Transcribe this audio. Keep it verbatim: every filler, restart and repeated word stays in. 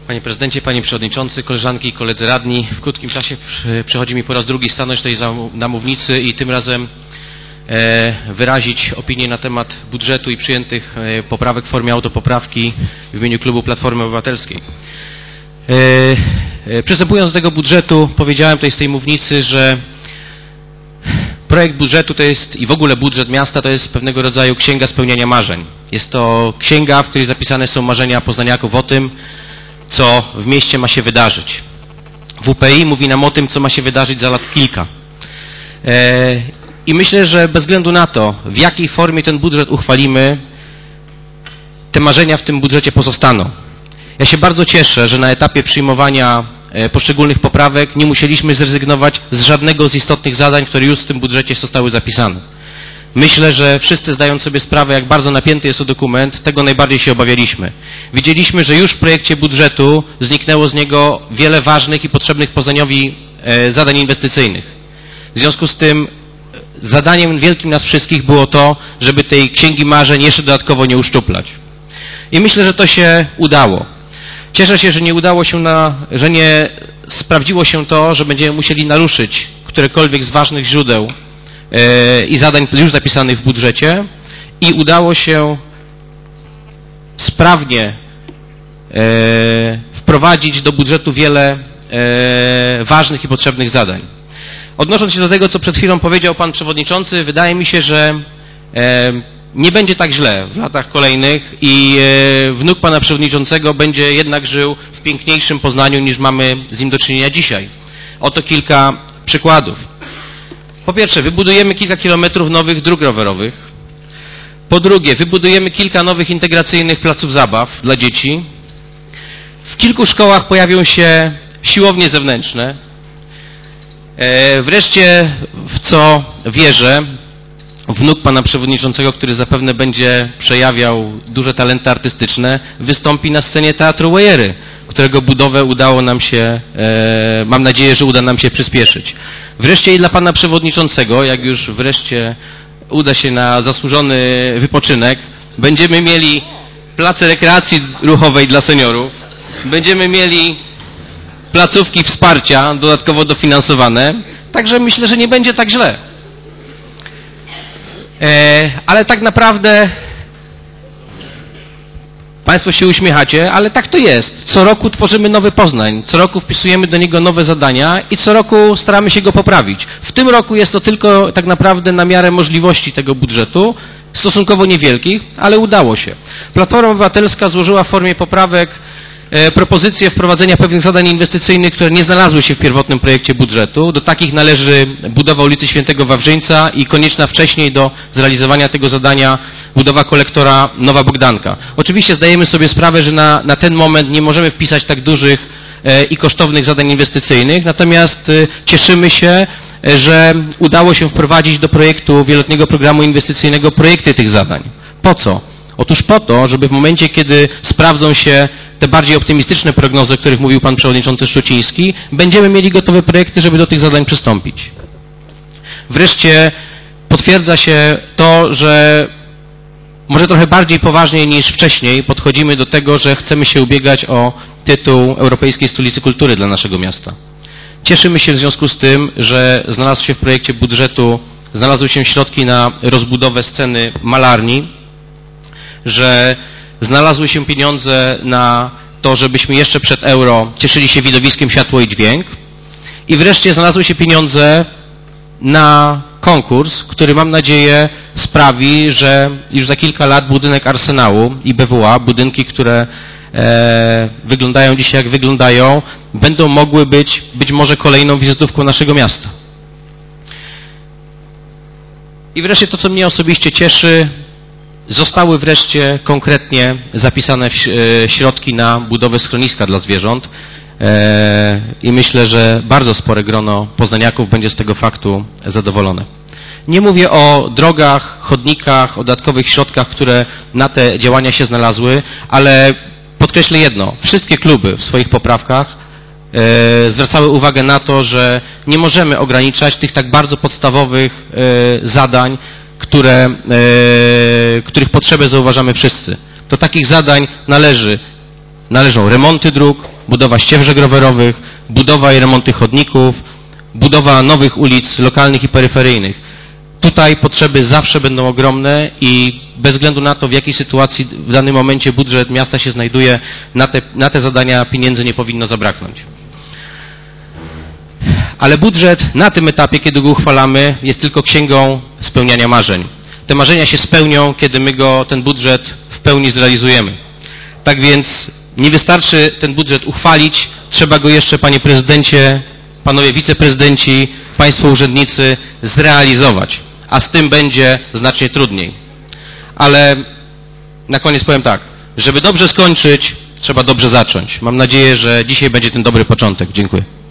Panie Prezydencie, Panie Przewodniczący, koleżanki i koledzy radni, w krótkim czasie przychodzi mi po raz drugi stanąć tutaj na mównicy i tym razem wyrazić opinię na temat budżetu i przyjętych poprawek w formie autopoprawki w imieniu klubu Platformy Obywatelskiej. Przystępując do tego budżetu, powiedziałem tutaj z tej mównicy, że projekt budżetu to jest i w ogóle budżet miasta to jest pewnego rodzaju księga spełniania marzeń. Jest to księga, w której zapisane są marzenia poznaniaków o tym, co w mieście ma się wydarzyć. W P I mówi nam o tym, co ma się wydarzyć za lat kilka. I myślę, że bez względu na to, w jakiej formie ten budżet uchwalimy, te marzenia w tym budżecie pozostaną. Ja się bardzo cieszę, że na etapie przyjmowania poszczególnych poprawek nie musieliśmy zrezygnować z żadnego z istotnych zadań, które już w tym budżecie zostały zapisane. Myślę, że wszyscy zdając sobie sprawę, jak bardzo napięty jest to dokument, tego najbardziej się obawialiśmy. Widzieliśmy, że już w projekcie budżetu zniknęło z niego wiele ważnych i potrzebnych Poznaniowi zadań inwestycyjnych. W związku z tym zadaniem wielkim nas wszystkich było to, żeby tej księgi marzeń jeszcze dodatkowo nie uszczuplać. I myślę, że to się udało. Cieszę się, że nie udało się na, że nie sprawdziło się to, że będziemy musieli naruszyć którekolwiek z ważnych źródeł yy, i zadań już zapisanych w budżecie i udało się sprawnie yy, wprowadzić do budżetu wiele yy, ważnych i potrzebnych zadań. Odnosząc się do tego, co przed chwilą powiedział Pan Przewodniczący, wydaje mi się, że yy, nie będzie tak źle w latach kolejnych i wnuk Pana Przewodniczącego będzie jednak żył w piękniejszym Poznaniu niż mamy z nim do czynienia dzisiaj. Oto kilka przykładów. Po pierwsze, wybudujemy kilka kilometrów nowych dróg rowerowych. Po drugie, wybudujemy kilka nowych integracyjnych placów zabaw dla dzieci. W kilku szkołach pojawią się siłownie zewnętrzne. Wreszcie, w co wierzę, wnuk Pana Przewodniczącego, który zapewne będzie przejawiał duże talenty artystyczne, wystąpi na scenie Teatru Wajery, którego budowę udało nam się, e, mam nadzieję, że uda nam się przyspieszyć. Wreszcie i dla Pana Przewodniczącego, jak już wreszcie uda się na zasłużony wypoczynek, będziemy mieli place rekreacji ruchowej dla seniorów, będziemy mieli placówki wsparcia dodatkowo dofinansowane, także myślę, że nie będzie tak źle. Ale tak naprawdę Państwo się uśmiechacie, ale tak to jest. Co roku tworzymy nowy Poznań, co roku wpisujemy do niego nowe zadania i co roku staramy się go poprawić. W tym roku jest to tylko tak naprawdę na miarę możliwości tego budżetu, stosunkowo niewielkich, ale udało się. Platforma Obywatelska złożyła w formie poprawek propozycję wprowadzenia pewnych zadań inwestycyjnych, które nie znalazły się w pierwotnym projekcie budżetu. Do takich należy budowa ulicy Świętego Wawrzyńca i konieczna wcześniej do zrealizowania tego zadania budowa kolektora Nowa Bogdanka. Oczywiście zdajemy sobie sprawę, że na, na ten moment nie możemy wpisać tak dużych e, i kosztownych zadań inwestycyjnych, natomiast e, cieszymy się, e, że udało się wprowadzić do projektu wieloletniego programu inwestycyjnego projekty tych zadań. Po co? Otóż po to, żeby w momencie, kiedy sprawdzą się te bardziej optymistyczne prognozy, o których mówił Pan Przewodniczący Szczuciński, będziemy mieli gotowe projekty, żeby do tych zadań przystąpić. Wreszcie potwierdza się to, że może trochę bardziej poważniej niż wcześniej podchodzimy do tego, że chcemy się ubiegać o tytuł Europejskiej Stolicy Kultury dla naszego miasta. Cieszymy się w związku z tym, że znalazł się w projekcie budżetu, znalazły się środki na rozbudowę sceny malarni, że znalazły się pieniądze na to, żebyśmy jeszcze przed euro cieszyli się widowiskiem światło i dźwięk i wreszcie znalazły się pieniądze na konkurs, który mam nadzieję sprawi, że już za kilka lat budynek Arsenału i B W A, budynki, które e, wyglądają dzisiaj jak wyglądają, będą mogły być być może kolejną wizytówką naszego miasta. I wreszcie to, co mnie osobiście cieszy, zostały wreszcie konkretnie zapisane środki na budowę schroniska dla zwierząt i myślę, że bardzo spore grono poznaniaków będzie z tego faktu zadowolone. Nie mówię o drogach, chodnikach, o dodatkowych środkach, które na te działania się znalazły, ale podkreślę jedno, wszystkie kluby w swoich poprawkach zwracały uwagę na to, że nie możemy ograniczać tych tak bardzo podstawowych zadań, które, e, których potrzebę zauważamy wszyscy. Do takich zadań należy, należą remonty dróg, budowa ścieżek rowerowych, budowa i remonty chodników, budowa nowych ulic lokalnych i peryferyjnych. Tutaj potrzeby zawsze będą ogromne i bez względu na to, w jakiej sytuacji w danym momencie budżet miasta się znajduje, na te, na te zadania pieniędzy nie powinno zabraknąć. Ale budżet na tym etapie, kiedy go uchwalamy, jest tylko księgą spełniania marzeń. Te marzenia się spełnią, kiedy my go, ten budżet w pełni zrealizujemy. Tak więc nie wystarczy ten budżet uchwalić, trzeba go jeszcze, panie prezydencie, panowie wiceprezydenci, państwo urzędnicy, zrealizować. A z tym będzie znacznie trudniej. Ale na koniec powiem tak, żeby dobrze skończyć, trzeba dobrze zacząć. Mam nadzieję, że dzisiaj będzie ten dobry początek. Dziękuję.